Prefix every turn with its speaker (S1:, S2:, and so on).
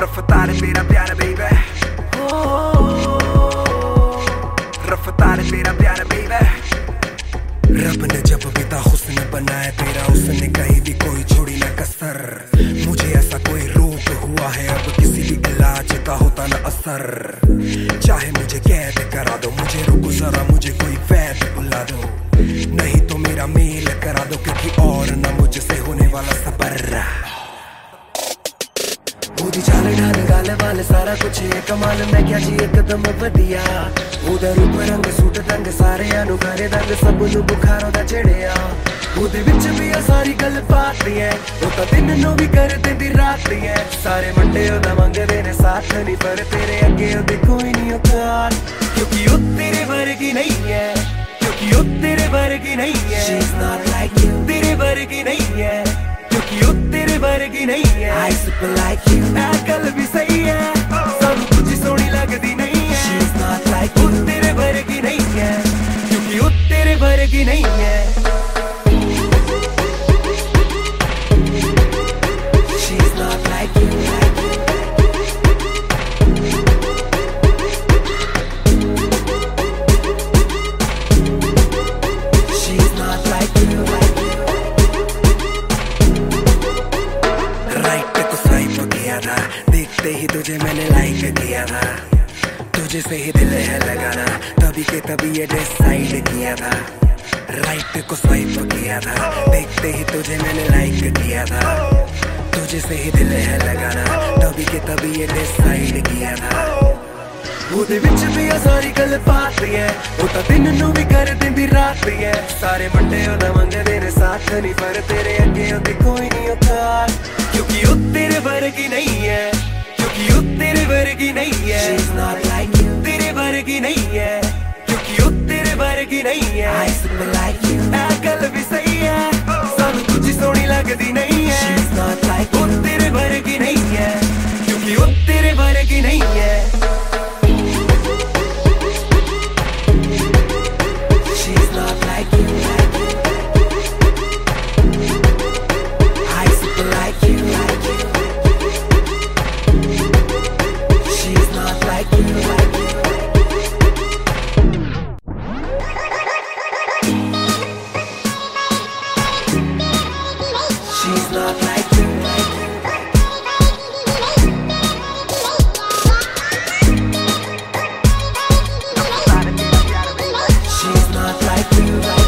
S1: रफ्तार मेरा प्यारा बेबी, रफ्तार मेरा प्यारा बेबी। रब ने जब बिता हुस्न बनाया तेरा, उसने कहीं भी कोई छोड़ी ना कसर। मुझे ऐसा कोई रोग हुआ है अब किसी भी इलाज का होता ना असर। चाहे मुझे कैद करा दो, मुझे रुको जरा, मुझे कोई वैद बुला दो, नहीं तो मेरा मेल करा दो, क्योंकि और ना मुझसे होने वाला सबर। बूढ़ी चाल ढाल गाल वाल सारा कुछ है कमाल, मैं क्या जी एकदम बढ़िया। उधर ऊपर रंग सूट रंग सारे अनुगारे रंग सब नु बुखारों दा चढ़िया। ਉਹਦੇ ਵਿੱਚ ਵੀ ਆ ਸਾਰੀ ਗੱਲ ਪਾਤੀ ਐ, ਉਹ ਤਾਂ ਦਿਨ ਨੂੰ ਵੀ ਕਰ ਦਿੰਦੀ ਰਾਤ ਐ। ਸਾਰੇ ਮੁੰਡੇ ਉਹਦਾ ਮੰਗਦੇ ਨੇ ਸਾਥ ਨਹੀਂ, ਪਰ ਤੇਰੇ ਅੱਗੇ ਉਹਦੇ ਕੋਈ ਨਹੀਂ ਔਕਾਤ, ਕਿਉਂਕਿ ਉਹ ਤੇਰੇ ਵਰਗੀ ਨਹੀਂ ਐ, ਕਿਉਂਕਿ ਉਹ ਤੇਰੇ ਵਰਗੀ ਨਹੀਂ ਐ। She's not like you, ਤੇਰੇ ਵਰਗੀ ਨਹੀਂ ਐ, ਕਿਉਂਕਿ ਉਹ ਤੇਰੇ ਵਰਗੀ ਨਹੀਂ ਐ। I super like you, ਇਹ ਗੱਲ ਵੀ ਸਹੀ ਐ, ਸਾਨੂੰ ਕੁਝ ਸੋਹਣੀ ਲੱਗਦੀ ਨਹੀਂ ਐ। She's not like you, ਉਹ ਤੇਰੇ ਵਰਗੀ ਨਹੀਂ ਐ, ਕਿਉਂਕਿ ਉਹ ਤੇਰੇ ਵਰਗੀ ਨਹੀਂ ਐ। देखते ही तुझे मैंने लाइक किया था, तुझे से ही दिल है लगाना, तभी के तभी ये डिसाइड किया था। राइट को स्वाइप किया था, देखते ही तुझे मैंने लाइक किया था, तुझे से ही दिल है लगाना, तभी के तभी ये डिसाइड किया था। ਉਹਦੇ ਵਿੱਚ ਵੀ ਆ ਸਾਰੀ ਗੱਲ ਪਾਤੀ ਐ, ਉਹ ਤਾਂ ਦਿਨ ਨੂੰ ਵੀ ਕਰ ਦਿੰਦੀ ਰਾਤ ਐ। ਸਾਰੇ ਮੁੰਡੇ ਉਹਦਾ ਮੰਗਦੇ ਨੇ ਸਾਥ ਨਹੀਂ, ਪਰ ਤੇਰੇ ਅੱਗੇ ਉਹਦੀ ਕੋਈ ਨਹੀਂ ਔਕਾਤ, ਕਿਉਂਕਿ ਉਹ ਤੇਰੇ ਵਰਗੀ ਨਹੀਂ ਐ, ਕਿਉਂਕਿ ਉਹ ਤੇਰੇ ਵਰਗੀ ਨਹੀਂ ਐ। She's not like you, ਤੇਰੇ ਵਰਗੀ ਨਹੀਂ ਐ, ਕਿਉਂਕਿ ਉਹ ਤੇਰੇ ਵਰਗੀ ਨਹੀਂ ਐ। I super like you, ਇਹ ਗੱਲ ਵੀ ਸਹੀ ਐ, ਸਾਨੂੰ ਕੁਝ ਸੋਹਣੀ ਲੱਗਦੀ ਨਹੀਂ ਐ। She's not like you, ਉਹ ਤੇਰੇ ਵਰਗੀ ਨਹੀਂ ਐ, ਕਿਉਂਕਿ ਉਹ ਤੇਰੇ ਵਰਗੀ ਨਹੀਂ ਐ। She's not like you. She's not like you.